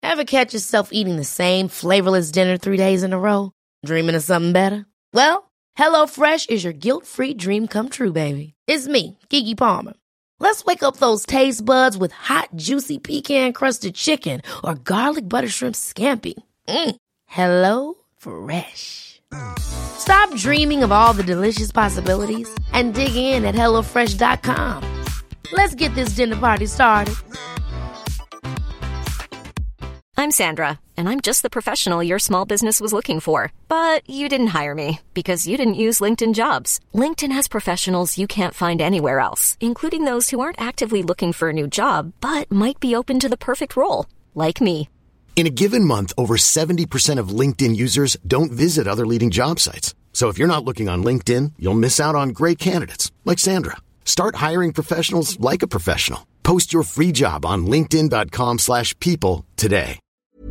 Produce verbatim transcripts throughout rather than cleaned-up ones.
Ever catch yourself eating the same flavorless dinner three days in a row? Dreaming of something better? Well, HelloFresh is your guilt-free dream come true, baby. It's me, Keke Palmer. Let's wake up those taste buds with hot, juicy pecan-crusted chicken or garlic butter shrimp scampi. Mm. Hello Fresh. Stop dreaming of all the delicious possibilities and dig in at hello fresh dot com. Let's get this dinner party started. I'm Sandra, and I'm just the professional your small business was looking for. But you didn't hire me because you didn't use LinkedIn Jobs. LinkedIn has professionals you can't find anywhere else, including those who aren't actively looking for a new job, but might be open to the perfect role, like me. In a given month, over seventy percent of LinkedIn users don't visit other leading job sites. So if you're not looking on LinkedIn, you'll miss out on great candidates like Sandra. Start hiring professionals like a professional. Post your free job on linkedin dot com slash people today.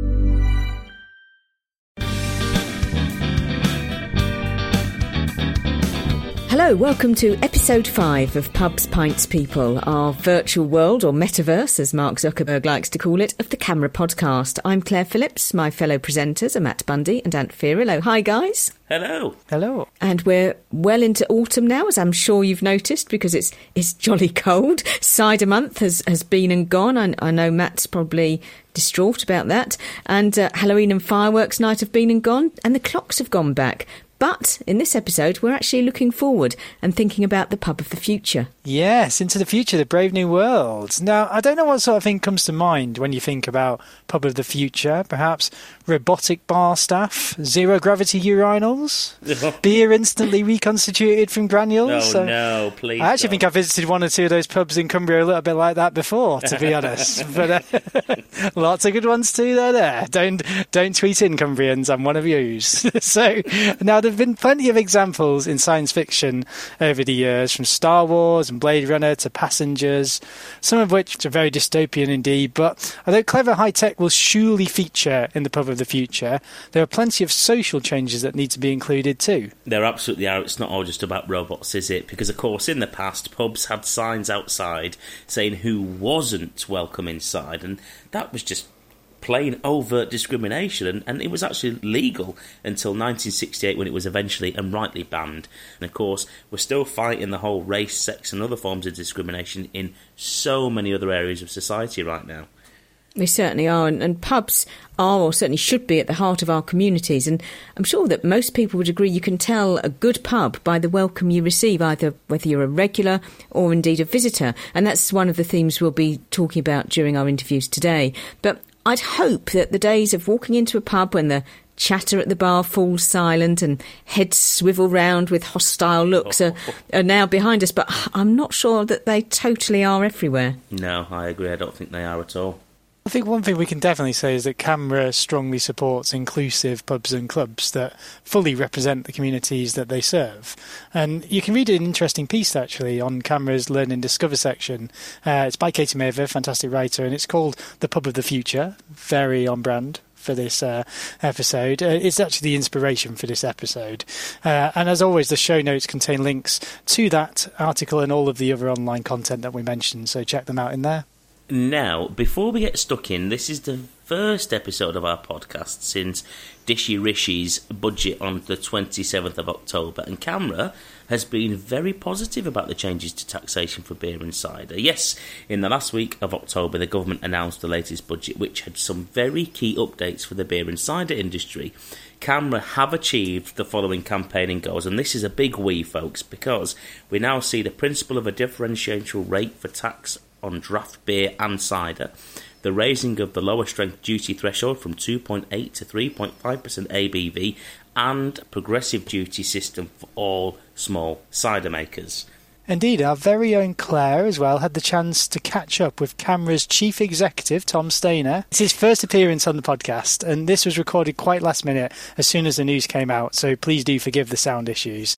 Hello, welcome to episode five of Pubs, Pints, People, our virtual world, or metaverse, as Mark Zuckerberg likes to call it, of the Camera podcast. I'm Claire Phillips. My fellow presenters are Matt Bundy and Ant Fierillo. Hi, guys. Hello. Hello. And we're well into autumn now, as I'm sure you've noticed, because it's it's jolly cold. Cider month has, has been and gone. I, I know Matt's probably distraught about that. And uh, Halloween and fireworks night have been and gone, and the clocks have gone back. But in this episode, we're actually looking forward and thinking about the pub of the future. Yes, into the future, the brave new world. Now, I don't know what sort of thing comes to mind when you think about pub of the future. Perhaps robotic bar staff, zero-gravity urinals, beer instantly reconstituted from granules. Oh, so no, please I actually don't. think I visited one or two of those pubs in Cumbria a little bit like that before, to be honest. But uh, lots of good ones too, there. there. Don't, don't tweet in, Cumbrians, I'm one of yous. So, now there have been plenty of examples in science fiction over the years, from Star Wars and Blade Runner to Passengers, some of which are very dystopian indeed. But although clever high tech will surely feature in the pub of the future, there are plenty of social changes that need to be included too. There absolutely are. It's not all just about robots, is it? Because, of course, in the past, pubs had signs outside saying who wasn't welcome inside, and that was just plain overt discrimination, and, and it was actually legal until nineteen sixty-eight, when it was eventually and rightly banned. And of course, we're still fighting the whole race, sex and other forms of discrimination in so many other areas of society right now. We certainly are, and, and pubs are, or certainly should be, at the heart of our communities. And I'm sure that most people would agree you can tell a good pub by the welcome you receive, either whether you're a regular or indeed a visitor. And that's one of the themes we'll be talking about during our interviews today. But I'd hope that the days of walking into a pub when the chatter at the bar falls silent and heads swivel round with hostile looks are, are now behind us, but I'm not sure that they totally are everywhere. No, I agree. I don't think they are at all. I think one thing we can definitely say is that CAMRA strongly supports inclusive pubs and clubs that fully represent the communities that they serve. And you can read an interesting piece, actually, on CAMRA's Learn and Discover section. Uh, it's by Katie Maver, fantastic writer, and it's called The Pub of the Future, very on brand for this uh, episode. Uh, it's actually the inspiration for this episode. Uh, and as always, the show notes contain links to that article and all of the other online content that we mentioned, so check them out in there. Now, before we get stuck in, this is the first episode of our podcast since Dishy Rishi's budget on the twenty-seventh of October, and CAMRA has been very positive about the changes to taxation for beer and cider. Yes, in the last week of October, the government announced the latest budget, which had some very key updates for the beer and cider industry. CAMRA have achieved the following campaigning goals, and this is a big we, folks, because we now see the principle of a differential rate for tax on draft beer and cider, the raising of the lower strength duty threshold from two point eight to three point five percent A B V, and progressive duty system for all small cider makers. Indeed, our very own Claire as well had the chance to catch up with CAMRA's chief executive, Tom Stainer. It's his first appearance on the podcast, and this was recorded quite last minute as soon as the news came out, so please do forgive the sound issues.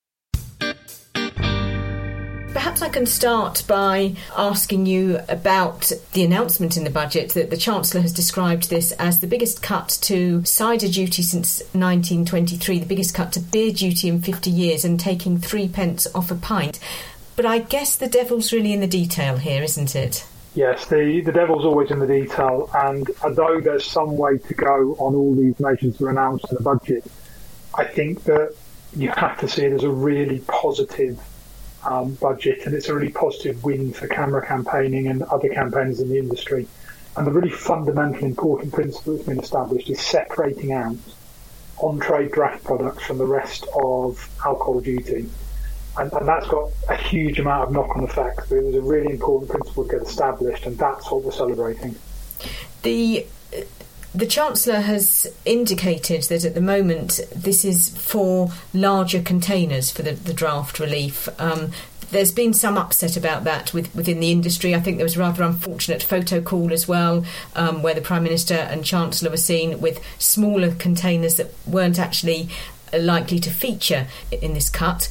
Perhaps I can start by asking you about the announcement in the budget that the Chancellor has described this as the biggest cut to cider duty since nineteen twenty-three, the biggest cut to beer duty in fifty years, and taking three pence off a pint. But I guess the devil's really in the detail here, isn't it? Yes, the, the devil's always in the detail, and although there's some way to go on all these measures that are announced in the budget, I think that you have to see it as a really positive um, budget, and it's a really positive win for camera campaigning and other campaigners in the industry. And the really fundamental important principle that's been established is separating out on-trade draft products from the rest of alcohol duty. And, and that's got a huge amount of knock-on effects. It was a really important principle to get established, and that's what we're celebrating. The the Chancellor has indicated that at the moment this is for larger containers for the, the draft relief. Um, there's been some upset about that with, within the industry. I think there was a rather unfortunate photo call as well, um, where the Prime Minister and Chancellor were seen with smaller containers that weren't actually likely to feature in this cut.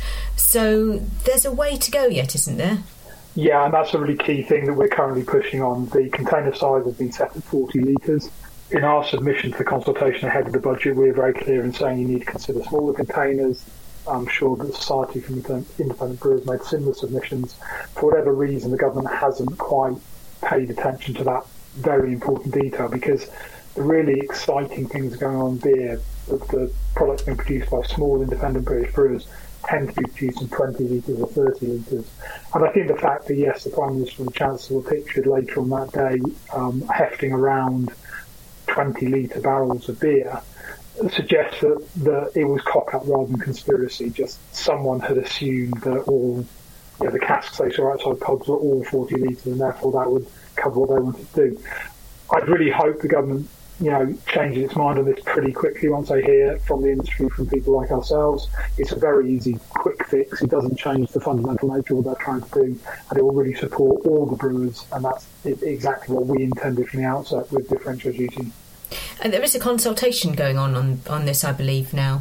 So there's a way to go yet, isn't there? Yeah, and that's a really key thing that we're currently pushing on. The container size has been set at forty litres. In our submission to the consultation ahead of the budget, we're very clear in saying you need to consider smaller containers. I'm sure that the Society for Independent Brewers made similar submissions. For whatever reason, the government hasn't quite paid attention to that very important detail, because the really exciting things going on in beer, the products being produced by small independent British brewers, tend to be produced in twenty litres or thirty litres. And I think the fact that, yes, the Prime Minister and the Chancellor were pictured later on that day um, hefting around twenty litre barrels of beer suggests that, that it was cock-up rather than conspiracy. Just someone had assumed that all you know, the casks they saw outside pubs were all forty litres, and therefore that would cover what they wanted to do. I'd really hope the government you know, changes its mind on this pretty quickly once they hear from the industry, from people like ourselves. It's a very easy, quick fix. It doesn't change the fundamental nature of what they're trying to do, and it will really support all the brewers, and that's exactly what we intended from the outset with differential duty. And there is a consultation going on on, on this, I believe, now.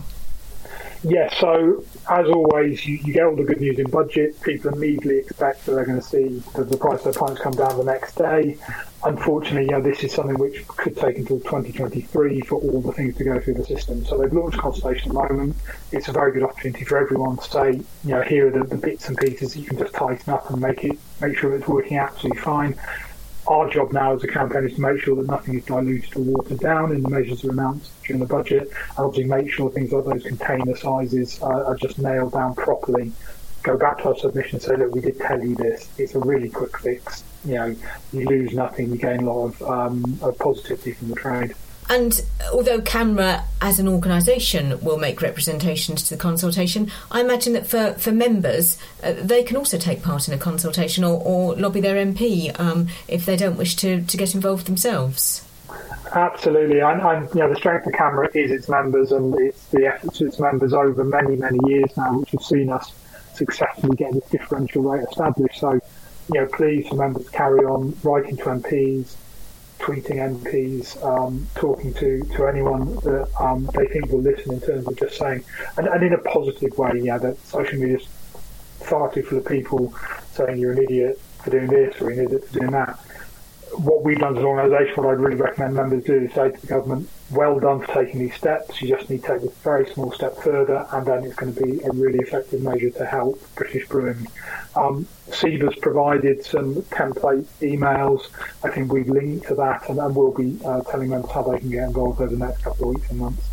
Yes, yeah, so as always, you, you get all the good news in budget. People immediately expect that they're going to see the, the price of their pints come down the next day. Unfortunately, you know, this is something which could take until twenty twenty-three for all the things to go through the system. So they've launched consultation at the moment. It's a very good opportunity for everyone to say, you know, here are the, the bits and pieces that you can just tighten up and make it, make sure it's working absolutely fine. Our job now as a campaign is to make sure that nothing is diluted or watered down in the measures that are announced during the budget, and obviously make sure things like those container sizes uh, are just nailed down properly. Go back to our submission and say, look, we did tell you this. It's a really quick fix. You know, you lose nothing, you gain a lot of, um, of positivity from the trade. And although CAMRA as an organisation will make representations to the consultation, I imagine that for, for members, uh, they can also take part in a consultation or, or lobby their M P um, if they don't wish to, to get involved themselves. Absolutely. And, and you know, the strength of CAMRA is its members, and it's the efforts of its members over many, many years now, which have seen us successfully get this differential rate established. So, you know, please for members to carry on writing to M Ps, tweeting M Ps, um, talking to, to anyone that um, they think will listen in terms of just saying, and, and in a positive way, yeah, that social media is far too full of people saying you're an idiot for doing this or an idiot for doing that. What we've done as an organisation, what I'd really recommend members do is say to the government, well done for taking these steps, you just need to take this very small step further, and then it's going to be a really effective measure to help British brewing. Um, SEBA's provided some template emails. I think we've linked to that, and, and we'll be uh, telling members how they can get involved over the next couple of weeks and months.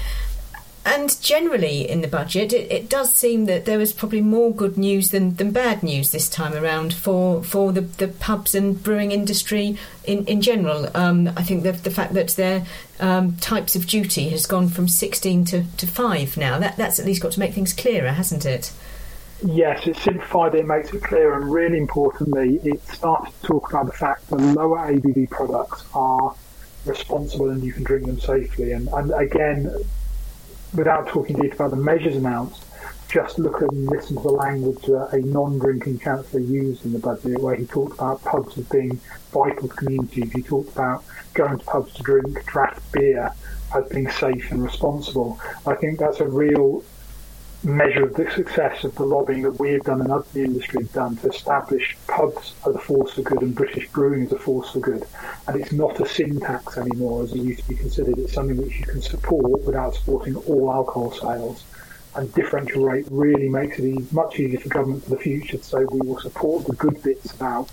And generally in the budget, it, it does seem that there was probably more good news than, than bad news this time around for, for the, the pubs and brewing industry in, in general. Um, I think the, the fact that their um, types of duty has gone from sixteen to, to five now, that, that's at least got to make things clearer, hasn't it? Yes, it's simplified, it makes it clear, and really importantly, it starts to talk about the fact that lower A B V products are responsible and you can drink them safely. And, and again, without talking deep about the measures announced, just look and listen to the language that a non-drinking chancellor used in the budget, where he talked about pubs as being vital to communities. He talked about going to pubs to drink draft beer as being safe and responsible. I think that's a real measure of the success of the lobbying that we've done and other industry have done to establish pubs as a force for good and British brewing as a force for good. And it's not a sin tax anymore as it used to be considered. It's something which you can support without supporting all alcohol sales. And differential rate really makes it much easier for government for the future to say we will support the good bits about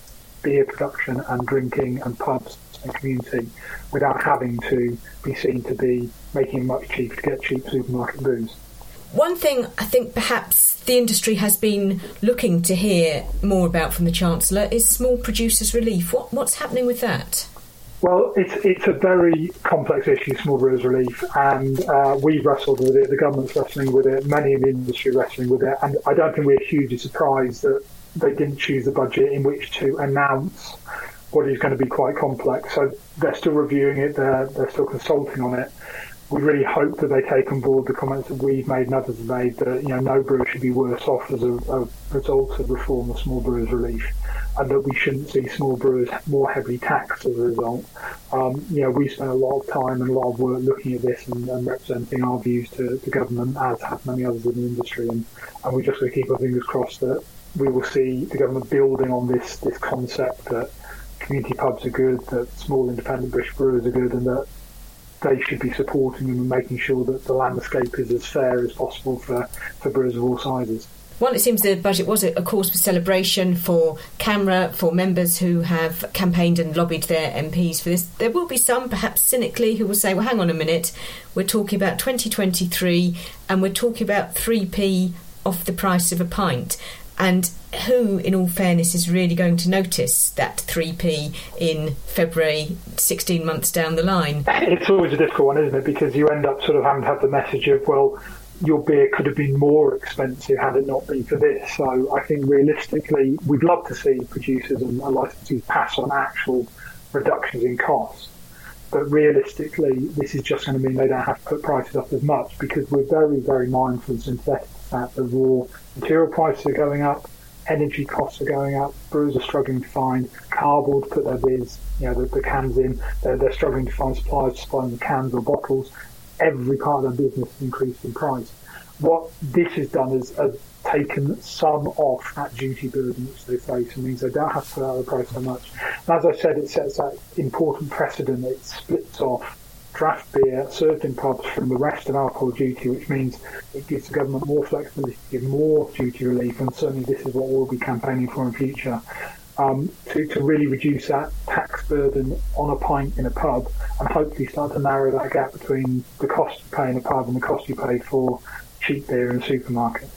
beer production and drinking and pubs and community without having to be seen to be making it much cheaper to get cheap supermarket booze. One thing I think perhaps the industry has been looking to hear more about from the Chancellor is small producers relief. What, what's happening with that? Well, it's it's a very complex issue, small brewers relief, and uh, we've wrestled with it, the government's wrestling with it, many in the industry wrestling with it, and I don't think we're hugely surprised that they didn't choose a budget in which to announce what is going to be quite complex. So they're still reviewing it, they're, they're still consulting on it. We really hope that they take on board the comments that we've made and others have made, that you know no brewer should be worse off as a, a result of reform of small brewers relief, and that we shouldn't see small brewers more heavily taxed as a result. Um, you know, we spent a lot of time and a lot of work looking at this and, and representing our views to the government, as have many others in the industry, and, and we just got to keep our fingers crossed that we will see the government building on this this concept that community pubs are good, that small independent British brewers are good, and that they should be supporting them and making sure that the landscape is as fair as possible for, for brewers of all sizes. Well, it seems the budget was a cause for celebration for CAMRA, for members who have campaigned and lobbied their M Ps for this. There will be some, perhaps cynically, who will say, well, hang on a minute, we're talking about twenty twenty-three and we're talking about three p off the price of a pint. And who, in all fairness, is really going to notice that three p in February, sixteen months down the line? It's always a difficult one, isn't it? Because you end up sort of having to have the message of, well, your beer could have been more expensive had it not been for this. So I think realistically, we'd love to see producers and licensees pass on actual reductions in costs. But realistically, this is just going to mean they don't have to put prices up as much, because we're very, very mindful of synthetic that the raw material prices are going up, energy costs are going up, brewers are struggling to find cardboard to put their beers, you know, the, the cans in, they're, they're struggling to find suppliers to supply them cans or bottles. Every part of their business has increased in price. What this has done is uh, taken some off that duty burden which they face, and means they don't have to put out the price so much. And as I said, it sets that important precedent. It splits off draft beer served in pubs from the rest of alcohol duty, which means it gives the government more flexibility to give more duty relief, and certainly this is what we'll be campaigning for in future, um, to, to really reduce that tax burden on a pint in a pub and hopefully start to narrow that gap between the cost you pay in a pub and the cost you pay for cheap beer in a supermarket.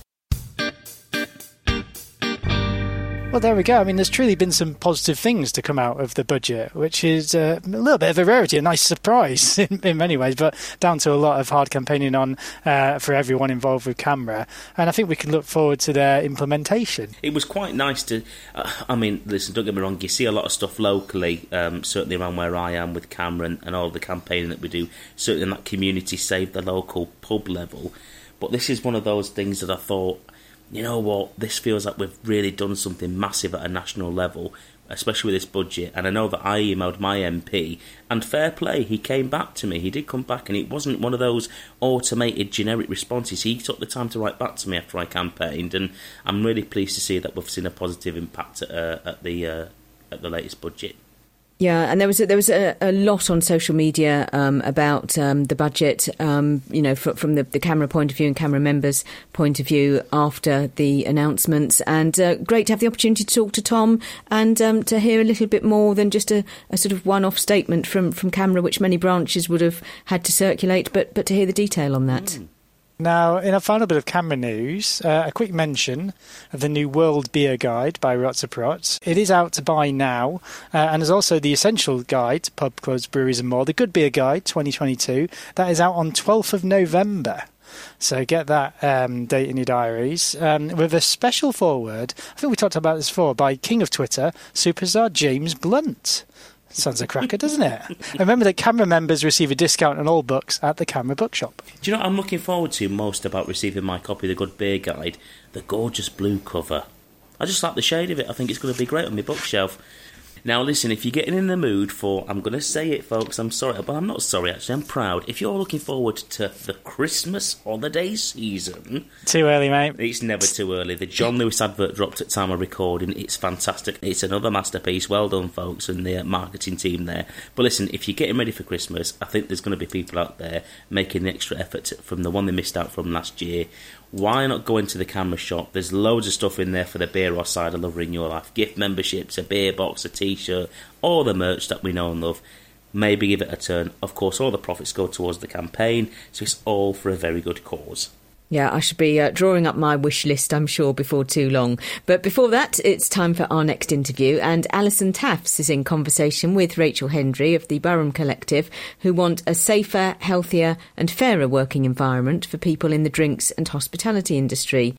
Well, there we go. I mean, there's truly been some positive things to come out of the budget, which is uh, a little bit of a rarity, a nice surprise in, in many ways, but down to a lot of hard campaigning on uh, for everyone involved with CAMRA. And I think we can look forward to their implementation. It was quite nice to, uh, I mean, listen, don't get me wrong, you see a lot of stuff locally, um, certainly around where I am with CAMRA and, and all the campaigning that we do, certainly in that community save the local pub level. But this is one of those things that I thought, you know what, this feels like we've really done something massive at a national level, especially with this budget. And I know that I emailed my M P, and fair play, he came back to me. He did come back, and it wasn't one of those automated generic responses. He took the time to write back to me after I campaigned, and I'm really pleased to see that we've seen a positive impact at, uh, at the uh, at the latest budget. Yeah, and there was a, there was a, a lot on social media um, about um, the budget, um, you know, f- from the, the CAMRA point of view and CAMRA members' point of view after the announcements. And uh, great to have the opportunity to talk to Tom and um, to hear a little bit more than just a, a sort of one-off statement from, from CAMRA, which many branches would have had to circulate, but, but to hear the detail on that. Mm. Now, in a final bit of CAMRA news, uh, a quick mention of the new World Beer Guide by Rotzaprot. It is out to buy now, uh, and there's also the Essential Guide to Pub, Clubs, Breweries and More, the Good Beer Guide twenty twenty-two. That is out on twelfth of November. So get that um, date in your diaries. Um, with a special foreword, I think we talked about this before, by King of Twitter, superstar James Blunt. Sounds a cracker, doesn't it? Remember that CAMRA members receive a discount on all books at the CAMRA Bookshop. Do you know what I'm looking forward to most about receiving my copy of the Good Beer Guide? The gorgeous blue cover. I just like the shade of it. I think it's going to be great on my bookshelf. Now listen, if you're getting in the mood for, I'm going to say it folks, I'm sorry, but I'm not sorry actually, I'm proud. If you're looking forward to the Christmas holiday season... Too early, mate. It's never too early. The John Lewis advert dropped at time of recording. It's fantastic. It's another masterpiece. Well done folks and the marketing team there. But listen, if you're getting ready for Christmas, I think there's going to be people out there making the extra effort to, from the one they missed out from last year, why not go into the CAMRA shop? There's loads of stuff in there for the beer or cider lover in your life. Gift memberships, a beer box, a t-shirt, all the merch that we know and love. Maybe give it a turn. Of course, all the profits go towards the campaign, so it's all for a very good cause. Yeah, I should be uh, drawing up my wish list, I'm sure, before too long. But before that, it's time for our next interview, and Alison Tafts is in conversation with Rachel Hendry of the Burham Collective, who want a safer, healthier and fairer working environment for people in the drinks and hospitality industry.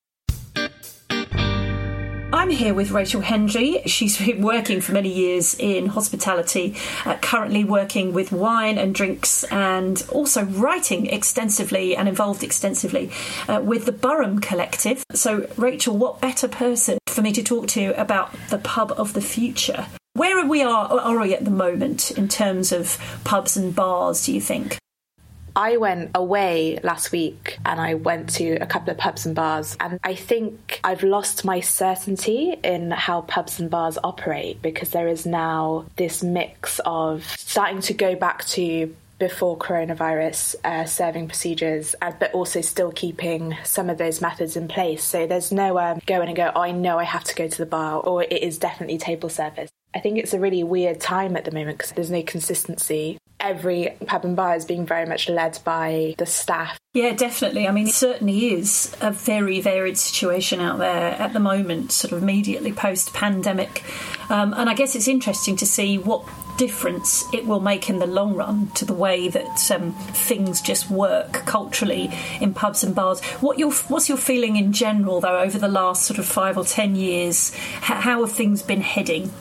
I'm here with Rachel Hendry. She's been working for many years in hospitality, uh, currently working with wine and drinks, and also writing extensively and involved extensively uh, with the Burham Collective. So, Rachel, what better person for me to talk to about the pub of the future? Where are we are, are we at the moment in terms of pubs and bars, do you think? I went away last week and I went to a couple of pubs and bars, and I think I've lost my certainty in how pubs and bars operate, because there is now this mix of starting to go back to before coronavirus uh, serving procedures, uh, but also still keeping some of those methods in place. So there's no um, go in and go, oh, I know I have to go to the bar, or it is definitely table service. I think it's a really weird time at the moment because there's no consistency. Every pub and bar is being very much led by the staff. Yeah, definitely. I mean, it certainly is a very varied situation out there at the moment, sort of immediately post-pandemic. Um, and I guess it's interesting to see what difference it will make in the long run to the way that um, things just work culturally in pubs and bars. What your what's your feeling in general, though, over the last sort of five or ten years? How, how have things been heading?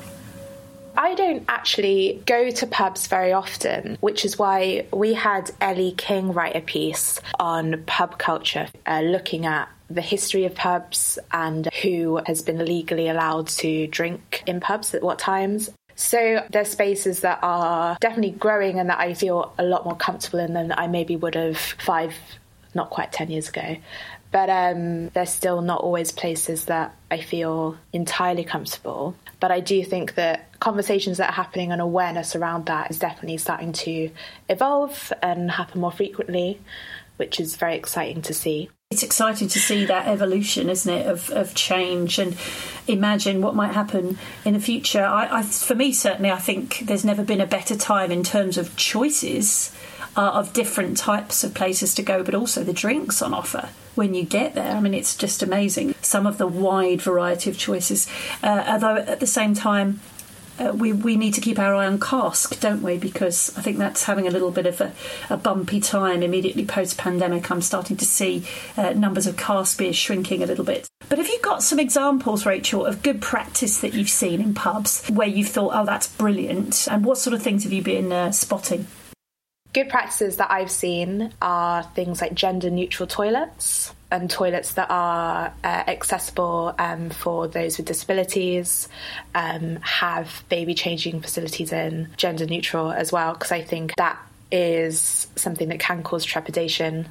I don't actually go to pubs very often, which is why we had Ellie King write a piece on pub culture, uh, looking at the history of pubs and who has been legally allowed to drink in pubs at what times. So there's spaces that are definitely growing and that I feel a lot more comfortable in than I maybe would have five, not quite ten years ago. But um, there's still not always places that I feel entirely comfortable. But I do think that conversations that are happening and awareness around that is definitely starting to evolve and happen more frequently, which is very exciting to see. It's exciting to see that evolution, isn't it, of, of change, and imagine what might happen in the future. I, I, for me, certainly, I think there's never been a better time in terms of choices uh, of different types of places to go, but also the drinks on offer when you get there. I mean, it's just amazing, some of the wide variety of choices. Uh, although at the same time, Uh, we we need to keep our eye on cask, don't we? Because I think that's having a little bit of a, a bumpy time immediately post-pandemic. I'm starting to see uh, numbers of cask beers shrinking a little bit. But have you got some examples, Rachel, of good practice that you've seen in pubs where you've thought, oh, that's brilliant? And what sort of things have you been uh, spotting? Good practices that I've seen are things like gender-neutral toilets and toilets that are uh, accessible um, for those with disabilities, um, have baby changing facilities in, gender-neutral as well, because I think that is something that can cause trepidation.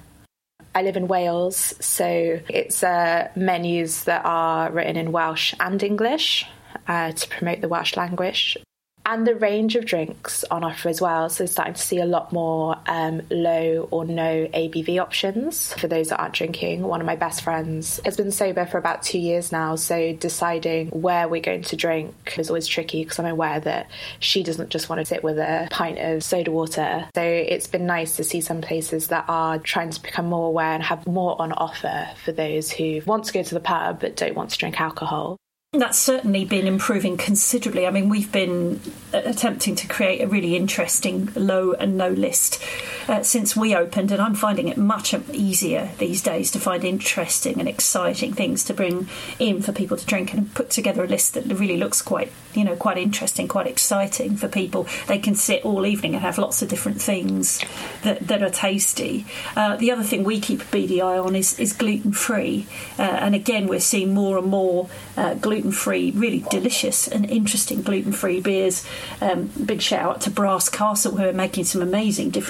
I live in Wales, so it's uh, menus that are written in Welsh and English uh, to promote the Welsh language. And the range of drinks on offer as well. So starting to see a lot more um, low or no A B V options for those that aren't drinking. One of my best friends has been sober for about two years now, so deciding where we're going to drink is always tricky because I'm aware that she doesn't just want to sit with a pint of soda water. So it's been nice to see some places that are trying to become more aware and have more on offer for those who want to go to the pub but don't want to drink alcohol. That's certainly been improving considerably. I mean, we've been attempting to create a really interesting low and no list uh, since we opened, and I'm finding it much easier these days to find interesting and exciting things to bring in for people to drink, and put together a list that really looks quite, you know, quite interesting, quite exciting for people. They can sit all evening and have lots of different things that, that are tasty. Uh, the other thing we keep a beady eye on is, is gluten-free, uh, and again, we're seeing more and more uh, gluten gluten-free, really delicious and interesting gluten-free beers. Um, big shout out to Brass Castle, who are making some amazing different beers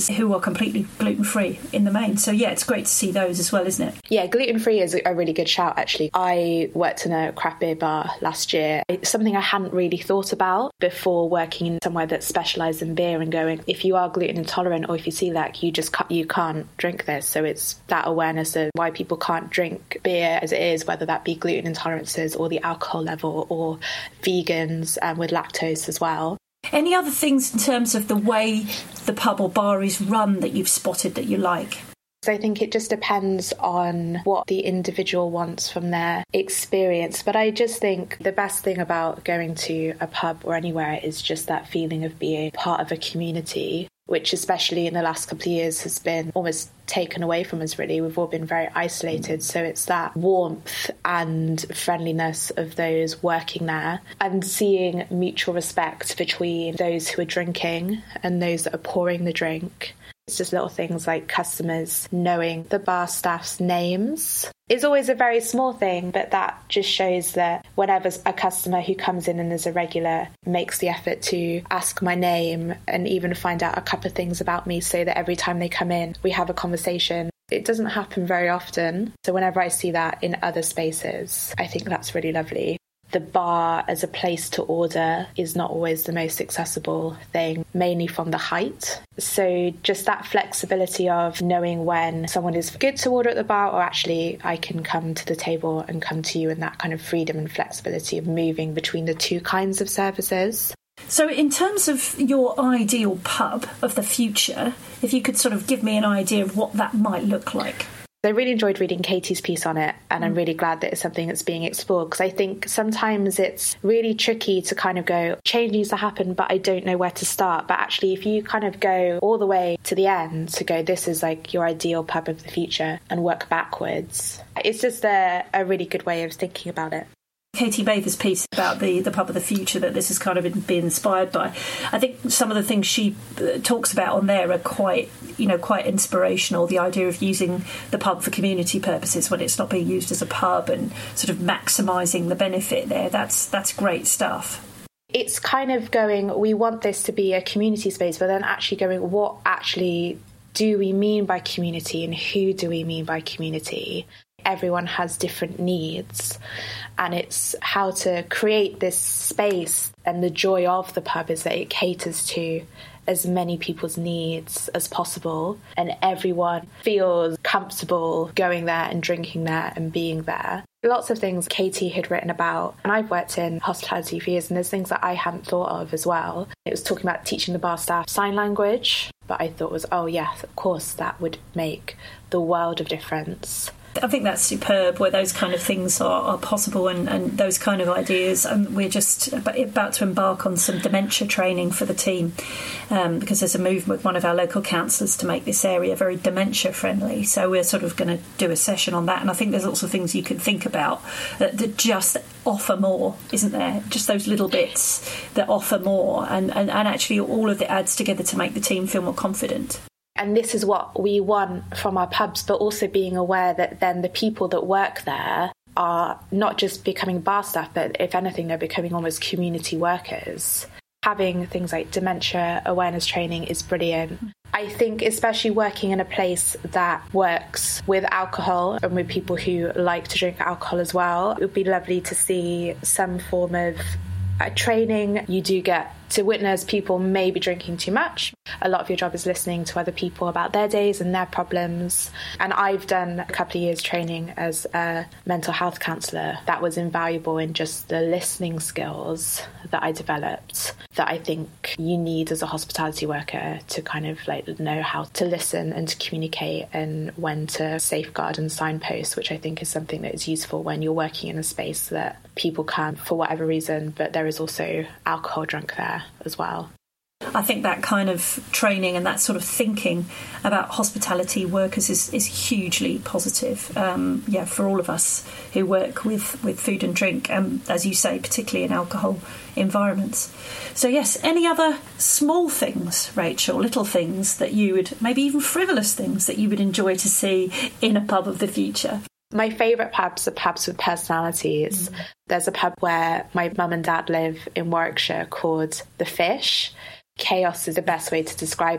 who are completely gluten-free in the main. So, yeah, it's great to see those as well, isn't it? Yeah, gluten-free is a really good shout, actually. I worked in a craft beer bar last year. It's something I hadn't really thought about before working in somewhere that specialised in beer and going, if you are gluten intolerant or if you celiac, you just can't, you can't drink this. So it's that awareness of why people can't drink beer as it is, whether that be gluten intolerances or the alcohol level or vegans um, with lactose as well. Any other things in terms of the way the pub or bar is run that you've spotted that you like? So I think it just depends on what the individual wants from their experience. But I just think the best thing about going to a pub or anywhere is just that feeling of being part of a community, which especially in the last couple of years has been almost taken away from us, really. We've all been very isolated. So it's that warmth and friendliness of those working there and seeing mutual respect between those who are drinking and those that are pouring the drink. It's just little things like customers knowing the bar staff's names. It's always a very small thing, but that just shows that whenever a customer who comes in and is a regular makes the effort to ask my name and even find out a couple of things about me so that every time they come in, we have a conversation. It doesn't happen very often. So whenever I see that in other spaces, I think that's really lovely. The bar as a place to order is not always the most accessible thing, mainly from the height. So just that flexibility of knowing when someone is good to order at the bar or actually I can come to the table and come to you, and that kind of freedom and flexibility of moving between the two kinds of services. So in terms of your ideal pub of the future, if you could sort of give me an idea of what that might look like. I really enjoyed reading Katie's piece on it, and I'm really glad that it's something that's being explored, because I think sometimes it's really tricky to kind of go, change needs to happen, but I don't know where to start. But actually, if you kind of go all the way to the end to go, this is like your ideal pub of the future, and work backwards, it's just a, a really good way of thinking about it. Katie Mather's piece about the, the pub of the future that this has kind of been, been inspired by. I think some of the things she talks about on there are quite, you know, quite inspirational. The idea of using the pub for community purposes when it's not being used as a pub and sort of maximising the benefit there. That's that's great stuff. It's kind of going, we want this to be a community space, but then actually going, what actually do we mean by community and who do we mean by community? Everyone has different needs, and it's how to create this space. And the joy of the pub is that it caters to as many people's needs as possible, and everyone feels comfortable going there and drinking there and being there. Lots of things Katie had written about, and I've worked in hospitality for years, and there's things that I hadn't thought of as well. It was talking about teaching the bar staff sign language, but I thought was, oh yes, of course, that would make the world of difference. I think that's superb where those kind of things are, are possible and, and those kind of ideas. And we're just about to embark on some dementia training for the team um, because there's a movement with one of our local councillors to make this area very dementia friendly. So we're sort of going to do a session on that. And I think there's lots of things you can think about that, that just offer more, isn't there? Just those little bits that offer more. And, and, and actually all of it adds together to make the team feel more confident. And this is what we want from our pubs, but also being aware that then the people that work there are not just becoming bar staff, but if anything, they're becoming almost community workers. Having things like dementia awareness training is brilliant. I think especially working in a place that works with alcohol and with people who like to drink alcohol as well, it would be lovely to see some form of uh, training. You do get to witness people maybe drinking too much. A lot of your job is listening to other people about their days and their problems. And I've done a couple of years training as a mental health counsellor. That was invaluable in just the listening skills that I developed that I think you need as a hospitality worker to kind of like know how to listen and to communicate and when to safeguard and signpost, which I think is something that is useful when you're working in a space that people can't for whatever reason, but there is also alcohol drunk there as well. I think that kind of training and that sort of thinking about hospitality workers is, is hugely positive, um, yeah, for all of us who work with, with food and drink, and as you say, particularly in alcohol environments. So yes, any other small things, Rachel, little things that you would, maybe even frivolous things that you would enjoy to see in a pub of the future? My favourite pubs are pubs with personalities. Mm. There's a pub where my mum and dad live in Warwickshire called The Fish. Chaos is the best way to describe it.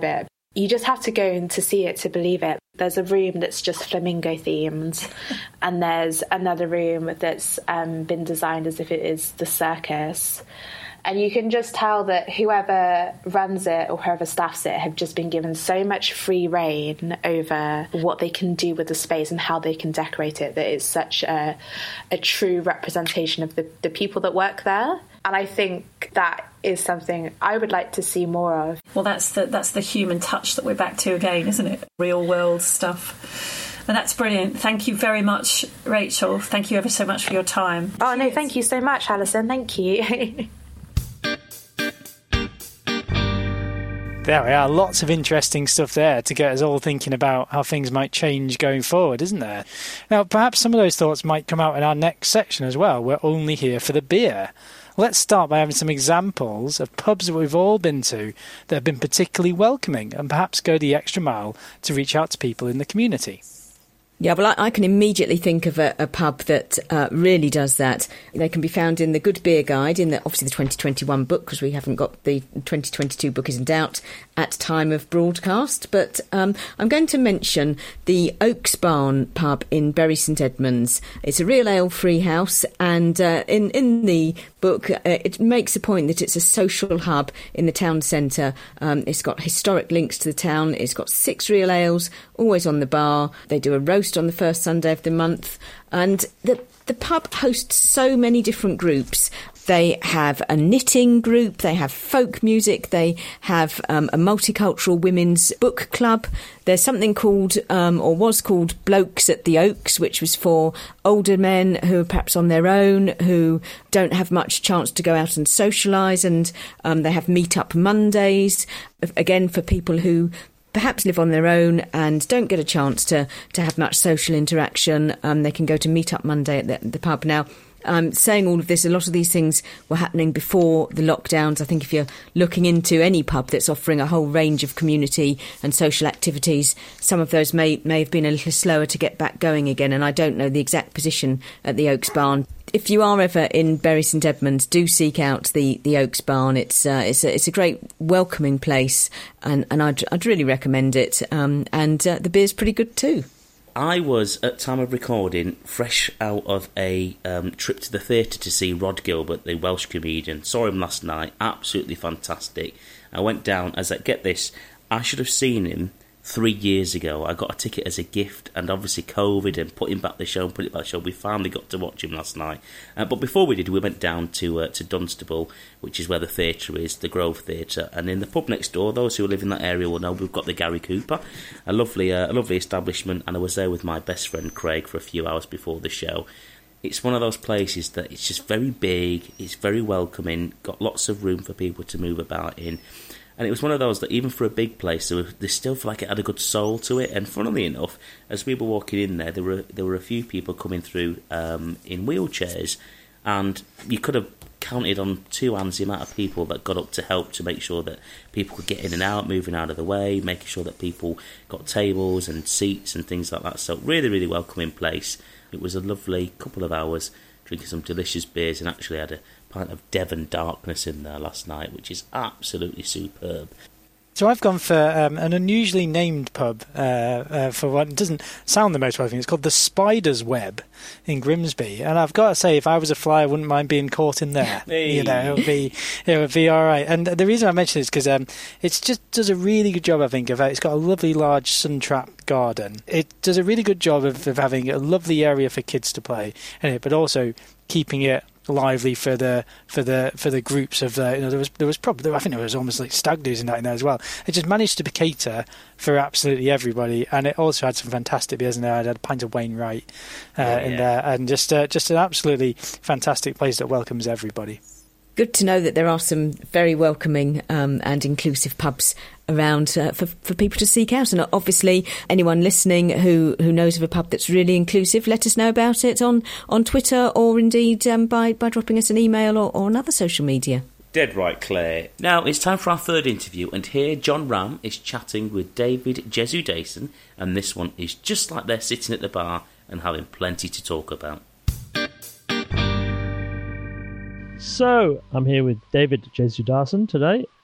You just have to go in to see it to believe it. There's a room that's just flamingo themed, and there's another room that's um, been designed as if it is the circus. And you can just tell that whoever runs it or whoever staffs it have just been given so much free rein over what they can do with the space and how they can decorate it, that it's such a, a true representation of the, the people that work there. And I think that is something I would like to see more of. Well, that's the that's the human touch that we're back to again, isn't it? Real world stuff. And that's brilliant. Thank you very much, Rachel. Thank you ever so much for your time. Oh, no, thank you so much, Alison. Thank you. There we are, lots of interesting stuff there to get us all thinking about how things might change going forward, isn't there? Now, perhaps some of those thoughts might come out in our next section as well. We're only here for the beer. Let's start by having some examples of pubs that we've all been to that have been particularly welcoming and perhaps go the extra mile to reach out to people in the community. Yeah, well, I, I can immediately think of a, a pub that uh, really does that. They can be found in the Good Beer Guide, in the obviously the twenty twenty-one book, because we haven't got the twenty twenty-two book isn't out at time of broadcast. But um, I'm going to mention the Oaks Barn pub in Bury St Edmunds. It's a real ale-free house, and uh, in, in the book, uh, it makes a point that it's a social hub in the town centre. Um, it's got historic links to the town. It's got six real ales, always on the bar. They do a roast on the first Sunday of the month, and the the pub hosts so many different groups. They have a knitting group, they have folk music, they have um, a multicultural women's book club. There's something called, um, or was called, Blokes at the Oaks, which was for older men who are perhaps on their own, who don't have much chance to go out and socialise, and um, they have Meet-up Mondays, again for people who perhaps live on their own and don't get a chance to, to have much social interaction. Um, they can go to Meet Up Monday at the, the pub. Now, um, saying all of this, a lot of these things were happening before the lockdowns. I think if you're looking into any pub that's offering a whole range of community and social activities, some of those may, may have been a little slower to get back going again, and I don't know the exact position at the Oaks Barn. If you are ever in Bury St Edmunds, do seek out the, the Oaks Barn. It's uh, it's a it's a great welcoming place, and, and I'd I'd really recommend it. Um, and uh, the beer's pretty good too. I was, at time of recording, fresh out of a um, trip to the theatre to see Rod Gilbert, the Welsh comedian. Saw him last night, absolutely fantastic. I went down, as I get this, I should have seen him three years ago. I got a ticket as a gift, and obviously COVID and putting back the show and putting back the show, we finally got to watch him last night. Uh, but before we did, we went down to uh, to Dunstable, which is where the theatre is, the Grove Theatre, and in the pub next door, those who live in that area will know we've got the Gary Cooper, a lovely, uh, a lovely establishment, and I was there with my best friend Craig for a few hours before the show. It's one of those places that it's just very big, it's very welcoming, got lots of room for people to move about in. And it was one of those that even for a big place, there, were, there still felt like it had a good soul to it. And funnily enough, as we were walking in there, there were there were a few people coming through um, in wheelchairs, and you could have counted on two hands the amount of people that got up to help to make sure that people could get in and out, moving out of the way, making sure that people got tables and seats and things like that. So really, really welcoming place. It was a lovely couple of hours drinking some delicious beers, and actually had a pint of Devon Darkness in there last night, which is absolutely superb. So I've gone for um, an unusually named pub uh, uh, for what doesn't sound the most welcoming. It's called the Spider's Web in Grimsby, and I've got to say, if I was a fly, I wouldn't mind being caught in there. Hey. You know, it would be it would be all right. And the reason I mention it is because um, it just does a really good job, I think, of it. It's got a lovely large sun-trapped garden. It does a really good job of, of having a lovely area for kids to play in it, but also keeping it lively for the for the for the groups of the, you know, there was there was probably I think there was almost like stag do's in that in there as well. It just managed to cater for absolutely everybody, and it also had some fantastic beers in there. I had a pint of Wainwright uh, oh, yeah. in there, and just uh, just an absolutely fantastic place that welcomes everybody. Good to know that there are some very welcoming um, and inclusive pubs around uh, for, for people to seek out. And obviously, anyone listening who, who knows of a pub that's really inclusive, let us know about it on, on Twitter, or indeed um, by, by dropping us an email or, or another social media. Dead right, Claire. Now, it's time for our third interview, and here John Ram is chatting with David Jesudason, and this one is just like they're sitting at the bar and having plenty to talk about. So, I'm here with David Jesudason today.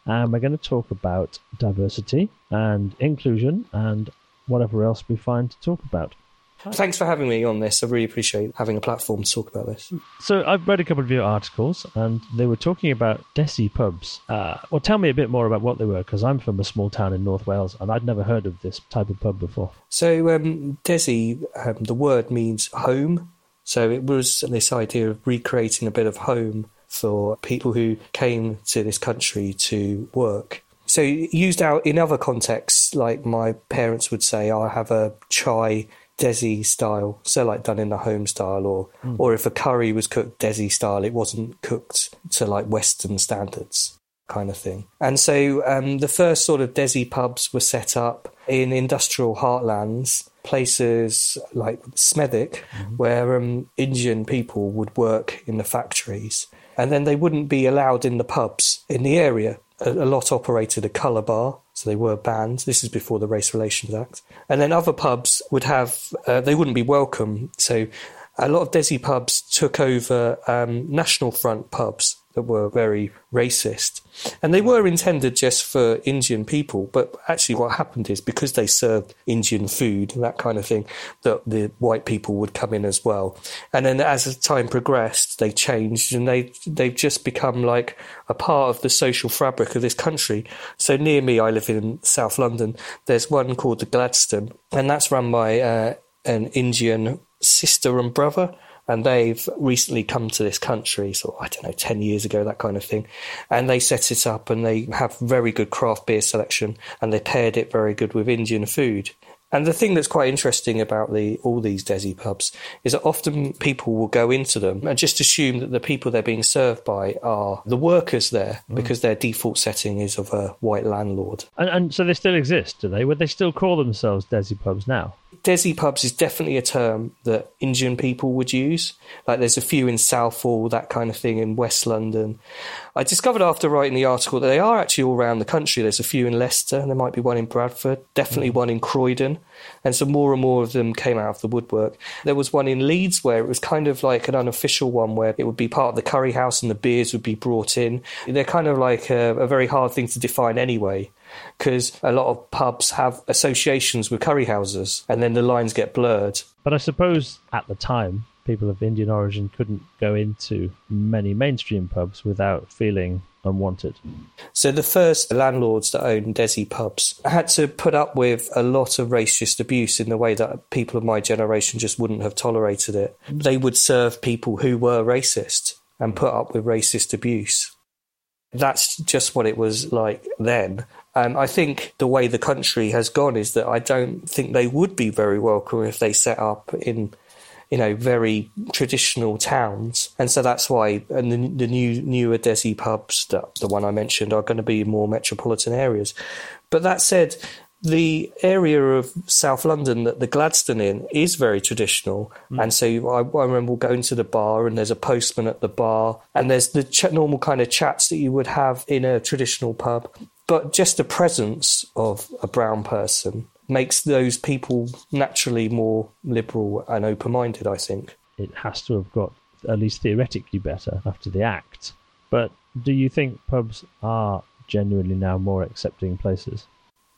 and we're going to talk about diversity and inclusion and whatever else we find to talk about. Thanks for having me on this. I really appreciate having a platform to talk about this. So I've read a couple of your articles, and they were talking about Desi pubs. Uh, well, tell me a bit more about what they were, because I'm from a small town in North Wales, and I'd never heard of this type of pub before. So um, Desi, um, the word means home. So it was this idea of recreating a bit of home for people who came to this country to work. So used out in other contexts, like my parents would say, I have a chai Desi style, so like done in the home style, or mm. or if a curry was cooked Desi style, it wasn't cooked to like Western standards kind of thing. And so um, the first sort of Desi pubs were set up in industrial heartlands, places like Smethwick, mm-hmm. where um, Indian people would work in the factories, and then they wouldn't be allowed in the pubs in the area. A, a lot operated a colour bar, so they were banned. This is before the Race Relations Act. And then other pubs would have, uh, they wouldn't be welcome. So a lot of Desi pubs took over um, National Front pubs that were very racist. And they were intended just for Indian people, but actually what happened is because they served Indian food and that kind of thing, that the white people would come in as well. And then as time progressed, they changed, and they, they've just become like a part of the social fabric of this country. So near me, I live in South London, there's one called the Gladstone, and that's run by uh, an Indian sister and brother. And they've recently come to this country, so I don't know, ten years ago, that kind of thing. And they set it up, and they have very good craft beer selection, and they paired it very good with Indian food. And the thing that's quite interesting about the all these Desi pubs is that often people will go into them and just assume that the people they're being served by are the workers there, mm. because their default setting is of a white landlord. And, and so they still exist, do they? Would they still call themselves Desi pubs now? Desi pubs is definitely a term that Indian people would use. Like there's a few in Southall, that kind of thing, in West London. I discovered after writing the article that they are actually all around the country. There's a few in Leicester, and there might be one in Bradford, definitely mm. one in Croydon. And so more and more of them came out of the woodwork. There was one in Leeds where it was kind of like an unofficial one where it would be part of the curry house and the beers would be brought in. They're kind of like a, a very hard thing to define anyway, because a lot of pubs have associations with curry houses and then the lines get blurred. But I suppose at the time, people of Indian origin couldn't go into many mainstream pubs without feeling unwanted. So the first landlords that owned Desi pubs had to put up with a lot of racist abuse in the way that people of my generation just wouldn't have tolerated it. They would serve people who were racist and put up with racist abuse. That's just what it was like then. And I think the way the country has gone is that I don't think they would be very welcome if they set up in, you know, very traditional towns. And so that's why and the, the new newer Desi pubs, the, the one I mentioned, are going to be more metropolitan areas. But that said, the area of South London that the Gladstone in is very traditional. Mm. And so I, I remember going to the bar and there's a postman at the bar and there's the ch- normal kind of chats that you would have in a traditional pub. But just the presence of a brown person makes those people naturally more liberal and open-minded, I think. It has to have got at least theoretically better after the Act. But do you think pubs are genuinely now more accepting places?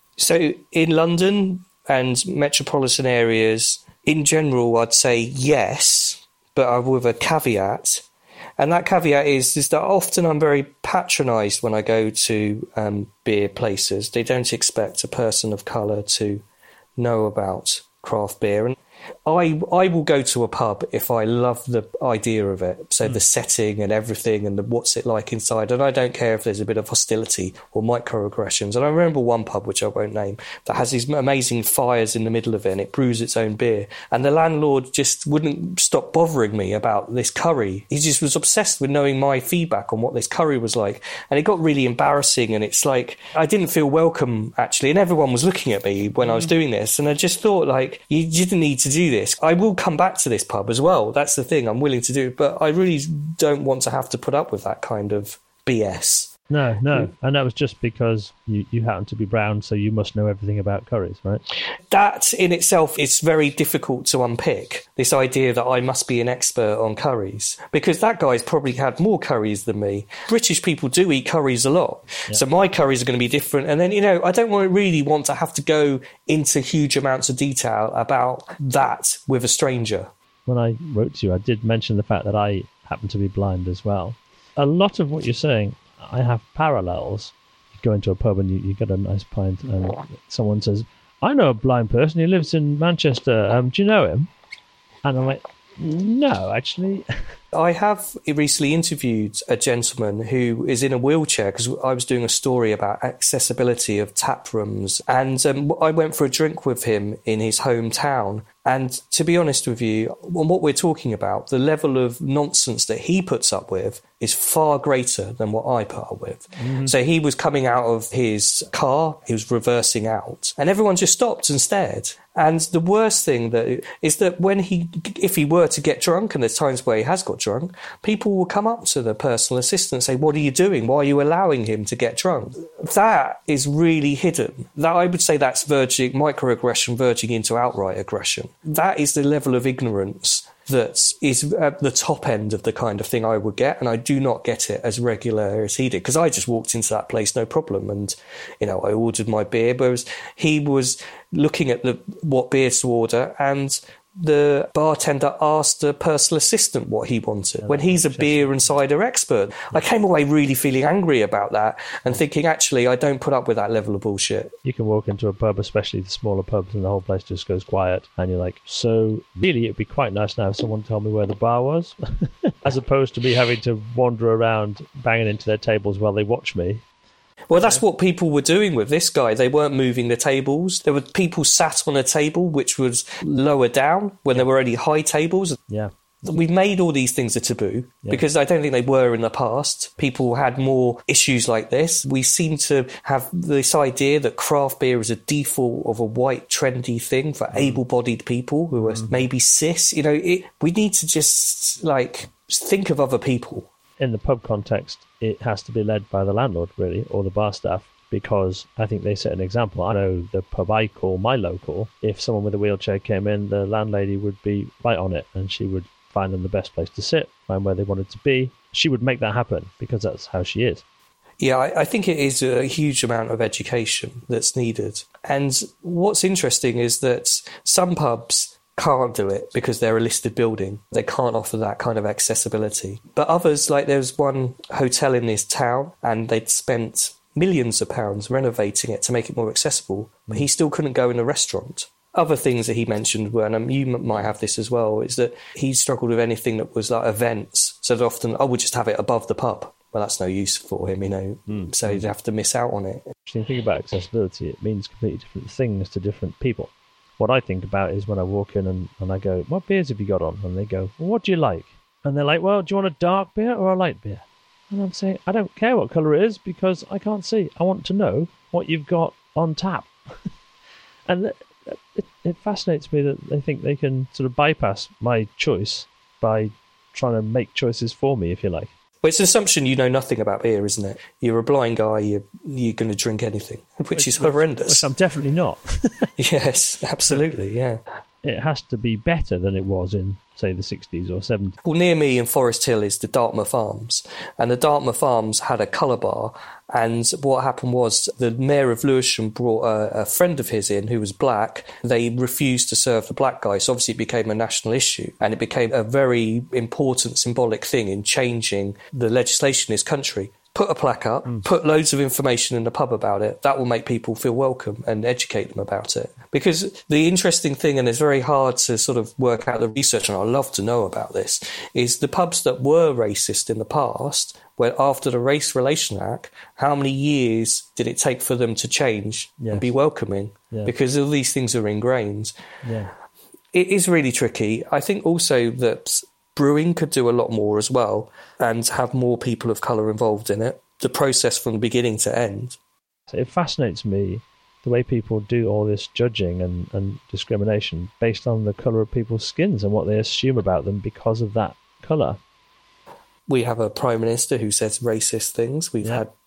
So in London and metropolitan areas, in general, I'd say yes, but with a caveat. And that caveat is, is that often I'm very patronised when I go to um, beer places. They don't expect a person of colour to know about craft beer. And I I will go to a pub if I love the idea of it, so mm. the setting and everything and the, what's it like inside, and I don't care if there's a bit of hostility or microaggressions. And I remember one pub, which I won't name, that has these amazing fires in the middle of it and it brews its own beer, and the landlord just wouldn't stop bothering me about this curry. He just was obsessed with knowing my feedback on what this curry was like, and it got really embarrassing, and it's like I didn't feel welcome actually, and everyone was looking at me when mm. I was doing this, and I just thought, like, you didn't need to do this. I will come back to this pub as well. That's the thing. I'm willing to do it, but I really don't want to have to put up with that kind of B S. No, no. And that was just because you, you happen to be brown, so you must know everything about curries, right? That in itself is very difficult to unpick, this idea that I must be an expert on curries, because that guy's probably had more curries than me. British people do eat curries a lot, yeah. So my curries are going to be different. And then, you know, I don't want, really want to have to go into huge amounts of detail about that with a stranger. When I wrote to you, I did mention the fact that I happen to be blind as well. A lot of what you're saying, I have parallels. You go into a pub and you, you get a nice pint and someone says, I know a blind person, he lives in Manchester, um, do you know him? And I'm like, no, actually. I have recently interviewed a gentleman who is in a wheelchair because I was doing a story about accessibility of tap rooms, and um, I went for a drink with him in his hometown. And to be honest with you, on what we're talking about, the level of nonsense that he puts up with is far greater than what I put up with. Mm-hmm. So he was coming out of his car, he was reversing out, and everyone just stopped and stared. And the worst thing that is that when he, if he were to get drunk, and there's times where he has got drunk, people will come up to the personal assistant and say, what are you doing? Why are you allowing him to get drunk? That is really hidden. That I would say that's verging, microaggression verging into outright aggression. That is the level of ignorance that is at the top end of the kind of thing I would get, and I do not get it as regular as he did, because I just walked into that place no problem, and you know I ordered my beer, whereas he was looking at the what beers to order, and the bartender asked the personal assistant what he wanted, oh, when he's a beer and cider expert. I came away really feeling angry about that and thinking, actually, I don't put up with that level of bullshit. You can walk into a pub, especially the smaller pubs, and the whole place just goes quiet, and you're like, so really it'd be quite nice now if someone told me where the bar was, as opposed to me having to wander around banging into their tables while they watch me. Well, that's what people were doing with this guy. They weren't moving the tables. There were people sat on a table which was lower down when there were only high tables. Yeah. We've made all these things a taboo yeah. because I don't think they were in the past. People had more issues like this. We seem to have this idea that craft beer is a default of a white, trendy thing for mm. able-bodied people who are mm. maybe cis. You know, it, we need to just, like, think of other people. In the pub context, it has to be led by the landlord, really, or the bar staff, because I think they set an example. I know the pub I call my local, if someone with a wheelchair came in, the landlady would be right on it, and she would find them the best place to sit, find where they wanted to be. She would make that happen, because that's how she is. Yeah, I, I think it is a huge amount of education that's needed. And what's interesting is that some pubs can't do it because they're a listed building. They can't offer that kind of accessibility. But others, like there was one hotel in this town and they'd spent millions of pounds renovating it to make it more accessible, but he still couldn't go in a restaurant. Other things that he mentioned were, and um, you might have this as well, is that he struggled with anything that was like events. So that often, oh, we'll just have it above the pub. Well, that's no use for him, you know, mm. so he'd have to miss out on it. When you think about accessibility, it means completely different things to different people. What I think about is when I walk in and, and I go, what beers have you got on? And they go, well, what do you like? And they're like, well, do you want a dark beer or a light beer? And I'm saying, I don't care what colour it is because I can't see. I want to know what you've got on tap. And it, it, it fascinates me that they think they can sort of bypass my choice by trying to make choices for me, if you like. Well, it's an assumption you know nothing about beer, isn't it? You're a blind guy, you're, you're going to drink anything, which, which is horrendous. Which I'm definitely not. Yes, absolutely, yeah. It has to be better than it was in, say, the sixties or seventies. Well, near me in Forest Hill is the Dartmouth Arms, and the Dartmouth Arms had a colour bar, and what happened was the mayor of Lewisham brought a, a friend of his in who was black. They refused to serve the black guy, so obviously it became a national issue, and it became a very important symbolic thing in changing the legislation in this country. Put a plaque up, mm. put loads of information in the pub about it. That will make people feel welcome and educate them about it. Because the interesting thing, and it's very hard to sort of work out the research, and I'd love to know about this, is the pubs that were racist in the past, where after the Race Relations Act, how many years did it take for them to change yes. and be welcoming? Yeah. Because all these things are ingrained. Yeah. It is really tricky. I think also that brewing could do a lot more as well and have more people of colour involved in it. The process from beginning to end. So it fascinates me the way people do all this judging and, and discrimination based on the colour of people's skins and what they assume about them because of that colour. We have a Prime Minister who says racist things. We've yeah. had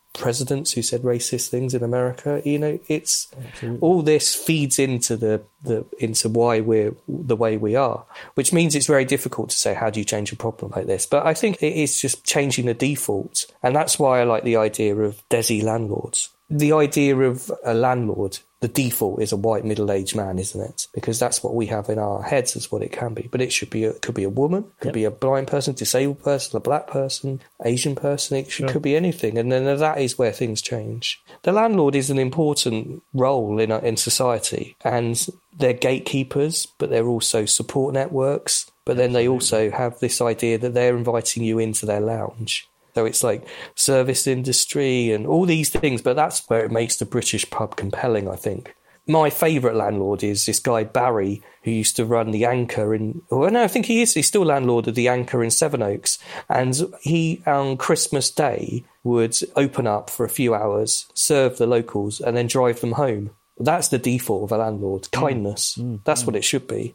presidents who said racist things in America. You know, it's Absolutely. all this feeds into the, the into why we're the way we are, which means it's very difficult to say, how do you change a problem like this? But I think it is just changing the default. And that's why I like the idea of Desi landlords. The idea of a landlord, the default is a white middle-aged man, isn't it? Because that's what we have in our heads as what it can be. But it should be a, could be a woman, could yep. be a blind person, disabled person, a black person, Asian person. It should, sure. could be anything. And then that is where things change. The landlord is an important role in in society, and they're gatekeepers, but they're also support networks. But then they also have this idea that they're inviting you into their lounge. So it's like service industry and all these things, but that's where it makes the British pub compelling, I think. My favourite landlord is this guy Barry, who used to run the Anchor in... Oh, no, I think he is. He's still landlord of the Anchor in Sevenoaks. And he, on Christmas Day, would open up for a few hours, serve the locals, and then drive them home. That's the default of a landlord. Kindness. Mm, mm, that's mm. what it should be.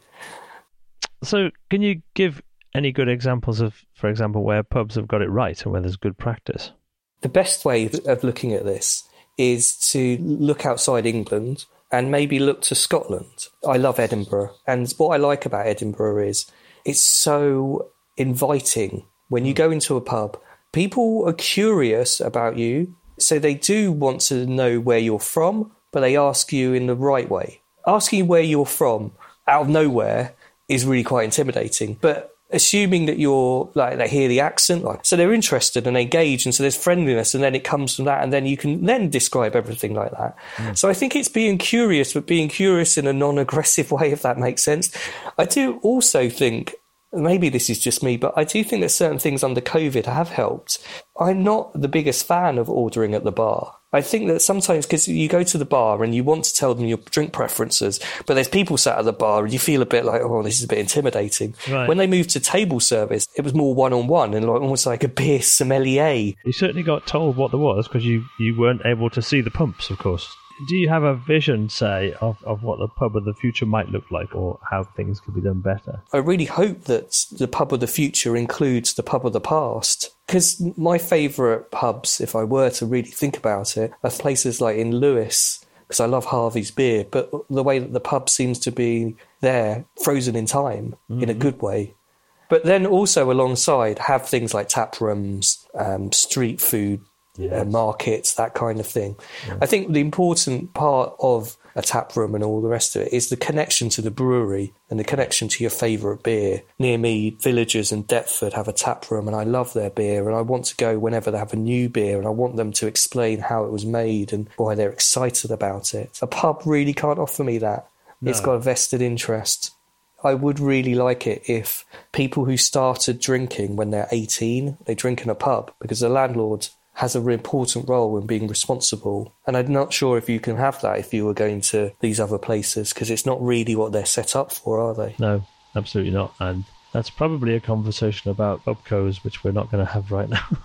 So can you give any good examples of, for example, where pubs have got it right and where there's good practice? The best way of looking at this is to look outside England and maybe look to Scotland. I love Edinburgh. And what I like about Edinburgh is it's so inviting. When you go into a pub, people are curious about you. So they do want to know where you're from, but they ask you in the right way. Asking where you're from out of nowhere is really quite intimidating. But assuming that you're like, they hear the accent, like, so they're interested and engaged, and so there's friendliness, and then it comes from that, and then you can then describe everything like that. Mm. So I think it's being curious, but being curious in a non-aggressive way, if that makes sense. I do also think, maybe this is just me, but I do think that certain things under COVID have helped. I'm not the biggest fan of ordering at the bar. I think that sometimes, because you go to the bar and you want to tell them your drink preferences, but there's people sat at the bar and you feel a bit like, oh, this is a bit intimidating. Right. When they moved to table service, it was more one-on-one and like almost like a beer sommelier. You certainly got told what there was because you, you weren't able to see the pumps, of course. Do you have a vision, say, of, of what the pub of the future might look like, or how things could be done better? I really hope that the pub of the future includes the pub of the past. Because my favourite pubs, if I were to really think about it, are places like in Lewes, because I love Harvey's beer, but the way that the pub seems to be there, frozen in time, mm-hmm. in a good way. But then also alongside have things like tap rooms, um, street food, Yes. Uh, markets, that kind of thing. Yeah. I think the important part of a tap room and all the rest of it is the connection to the brewery and the connection to your favourite beer. Near me, Villagers and Deptford have a tap room, and I love their beer, and I want to go whenever they have a new beer, and I want them to explain how it was made and why they're excited about it. A pub really can't offer me that. No. It's got a vested interest. I would really like it if people who started drinking when they're eighteen, they drink in a pub, because the landlord has a really important role in being responsible. And I'm not sure if you can have that if you were going to these other places, because it's not really what they're set up for, are they? No, absolutely not. And that's probably a conversation about pubcos, which we're not going to have right now.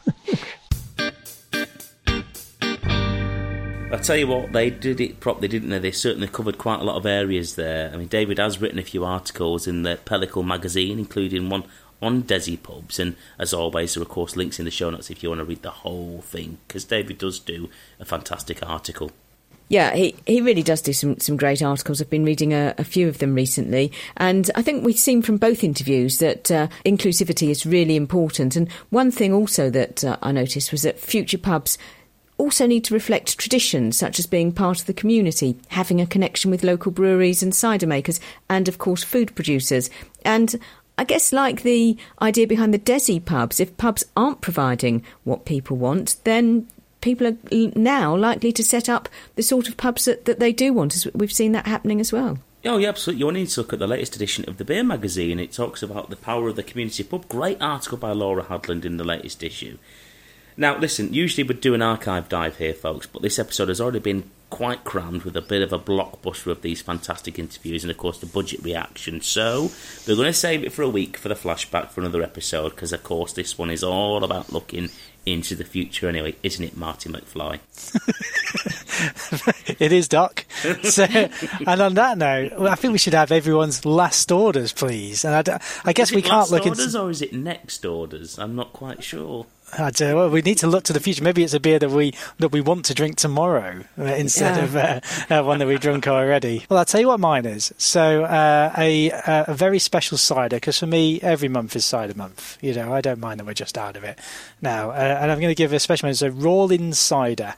I'll tell you what, they did it properly, didn't they? They certainly covered quite a lot of areas there. I mean, David has written a few articles in the Pellicle magazine, including one on Desi pubs, and as always there are of course links in the show notes if you want to read the whole thing, because David does do a fantastic article. Yeah, he, he really does do some, some great articles. I've been reading a, a few of them recently, and I think we've seen from both interviews that uh, inclusivity is really important. And one thing also that uh, I noticed was that future pubs also need to reflect traditions, such as being part of the community, having a connection with local breweries and cider makers, and of course food producers. And I guess like the idea behind the Desi pubs, if pubs aren't providing what people want, then people are now likely to set up the sort of pubs that, that they do want, as we've seen that happening as well. Oh, yeah, absolutely. You only need to look at the latest edition of the Beer Magazine. It talks about the power of the community pub. Great article by Laura Hadland in the latest issue. Now, listen, usually we'd do an archive dive here, folks, but this episode has already been quite crammed with a bit of a blockbuster of these fantastic interviews and, of course, the budget reaction. So we're going to save it for a week for the flashback for another episode, because, of course, this one is all about looking into the future anyway, isn't it, Marty McFly? It is, Doc. So, and on that note, well, I think we should have everyone's last orders, please. And I, I guess is we it can't last look orders into... or is it next orders? I'm not quite sure. I'd, uh, well, we need to look to the future. Maybe it's a beer that we that we want to drink tomorrow uh, instead yeah. of uh, uh, one that we've drunk already. Well, I'll tell you what mine is. So uh, a a very special cider, because for me, every month is cider month. You know, I don't mind that we're just out of it now. Uh, and I'm going to give a special mention. So Rawlins cider.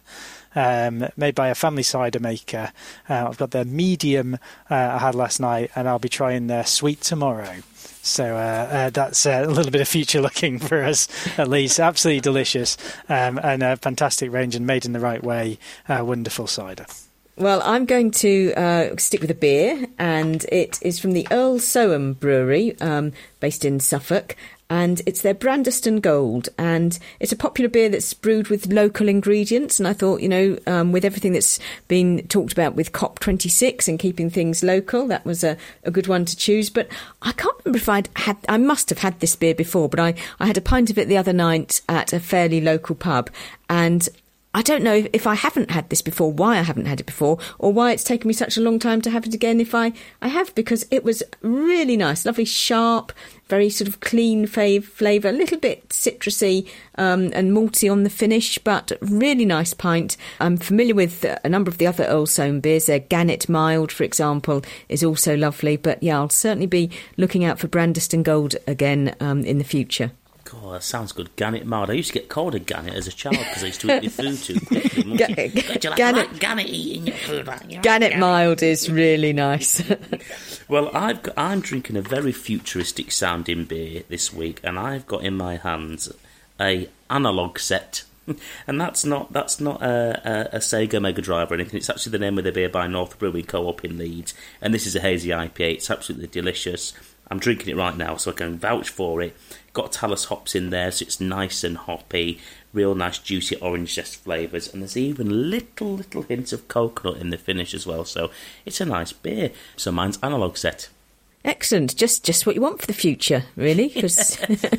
Um, made by a family cider maker. Uh, I've got their medium uh, I had last night, and I'll be trying their sweet tomorrow. So uh, uh, that's uh, a little bit of future looking for us, at least. Absolutely delicious, um, and a fantastic range, and made in the right way. Uh, wonderful cider. Well, I'm going to uh, stick with a beer, and it is from the Earl Soham Brewery, um, based in Suffolk. And it's their Brandeston Gold, and it's a popular beer that's brewed with local ingredients. And I thought, you know, um, with everything that's been talked about with COP twenty-six and keeping things local, that was a, a good one to choose. But I can't remember if I'd had, I must have had this beer before, but I, I had a pint of it the other night at a fairly local pub, and I don't know if I haven't had this before, why I haven't had it before, or why it's taken me such a long time to have it again if I, I have, because it was really nice, lovely, sharp, very sort of clean fav- flavour, a little bit citrusy um, and malty on the finish, but really nice pint. I'm familiar with a number of the other Earl Soham beers. Their Gannet Mild, for example, is also lovely. But yeah, I'll certainly be looking out for Brandeston Gold again um, in the future. Oh, that sounds good. Gannet Mild. I used to get called a gannet as a child because I used to eat my food too quickly. Monkey, G- G- like Gannet, gannet eating your food. Like, you know, Gannet, Gannet Mild is really nice. Well, I've got, I'm drinking a very futuristic sounding beer this week, and I've got in my hands a analog set. And that's not that's not a, a, a Sega Mega Drive or anything. It's actually the name of the beer by North Brewing Co-op in Leeds. And this is a hazy I P A. It's absolutely delicious. I'm drinking it right now, so I can vouch for it. Got Talus hops in there, so it's nice and hoppy. Real nice, juicy orange zest flavours. And there's even little, little hints of coconut in the finish as well. So it's a nice beer. So mine's Analog Set. Excellent. Just just what you want for the future, really. Cause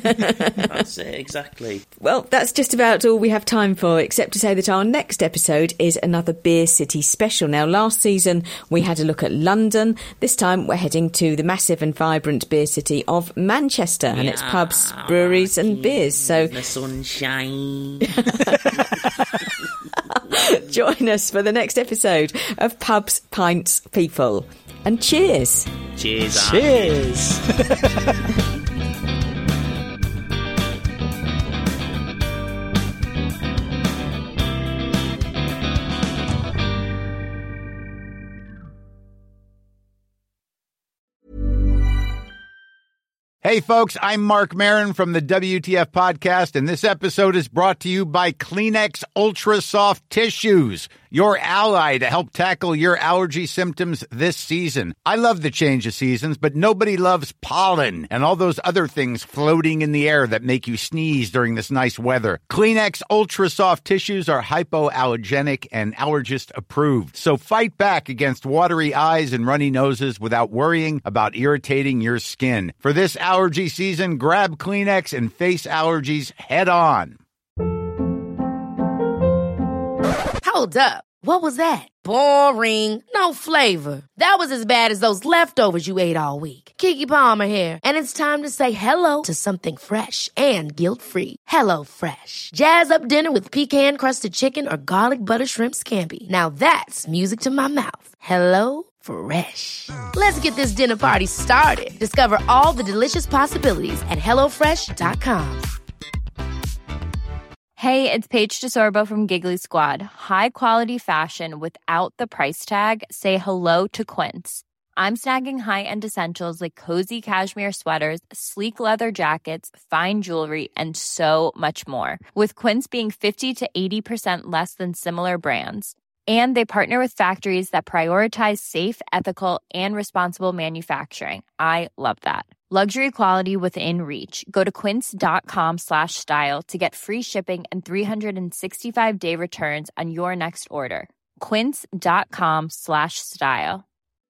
That's it, exactly. Well, that's just about all we have time for, except to say that our next episode is another Beer City special. Now, last season we had a look at London. This time we're heading to the massive and vibrant beer city of Manchester and yeah, its pubs, breweries and beers. So the sunshine. Join us for the next episode of Pubs, Pints, People. And cheers. Cheers. Cheers. Hey, folks, I'm Mark Maron from the W T F Podcast, and this episode is brought to you by Kleenex Ultra Soft Tissues, your ally to help tackle your allergy symptoms this season. I love the change of seasons, but nobody loves pollen and all those other things floating in the air that make you sneeze during this nice weather. Kleenex Ultra Soft Tissues are hypoallergenic and allergist approved, so fight back against watery eyes and runny noses without worrying about irritating your skin. For this allergy season, grab Kleenex and face allergies head on. Hold up. What was that? Boring. No flavor. That was as bad as those leftovers you ate all week. Keke Palmer here, and it's time to say hello to something fresh and guilt-free. Hello Fresh. Jazz up dinner with pecan-crusted chicken or garlic butter shrimp scampi. Now that's music to my mouth. Hello Fresh. Let's get this dinner party started. Discover all the delicious possibilities at hello fresh dot com. Hey, it's Paige DeSorbo from Giggly Squad. High quality fashion without the price tag. Say hello to Quince. I'm snagging high-end essentials like cozy cashmere sweaters, sleek leather jackets, fine jewelry, and so much more. With Quince being fifty to eighty percent less than similar brands. And they partner with factories that prioritize safe, ethical, and responsible manufacturing. I love that. Luxury quality within reach. Go to quince.com slash style to get free shipping and three sixty-five day returns on your next order. Quince.com slash style.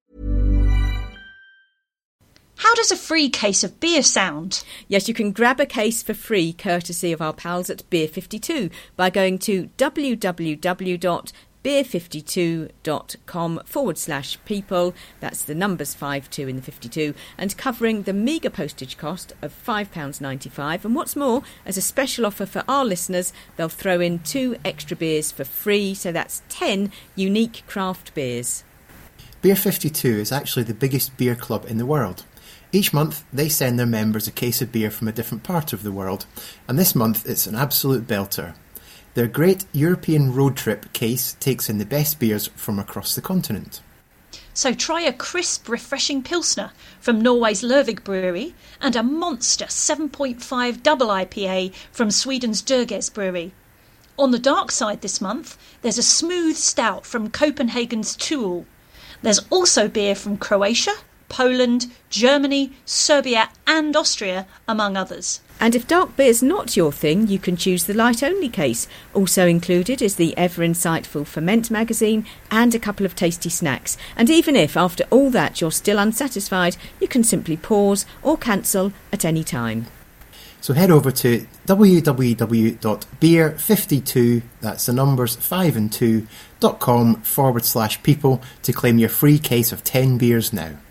How does a free case of beer sound? Yes, you can grab a case for free courtesy of our pals at Beer fifty-two by going to w w w dot beer fifty-two dot com forward slash people. That's the numbers five two in the fifty-two, and covering the meagre postage cost of five pounds ninety-five. And what's more, as a special offer for our listeners, they'll throw in two extra beers for free, so that's ten unique craft beers. Beer fifty-two is actually the biggest beer club in the world. Each month, they send their members a case of beer from a different part of the world, and this month it's an absolute belter. Their Great European Road Trip case takes in the best beers from across the continent. So try a crisp, refreshing Pilsner from Norway's Lervig Brewery and a monster seven point five double I P A from Sweden's Dörges Brewery. On the dark side this month, there's a smooth stout from Copenhagen's Tuul. There's also beer from Croatia, Poland, Germany, Serbia and Austria, among others. And if dark beer's not your thing, you can choose the light-only case. Also included is the ever-insightful Ferment magazine and a couple of tasty snacks. And even if, after all that, you're still unsatisfied, you can simply pause or cancel at any time. So head over to w w w dot beer fifty-two, that's the numbers five and two, dot com forward slash people to claim your free case of ten beers now.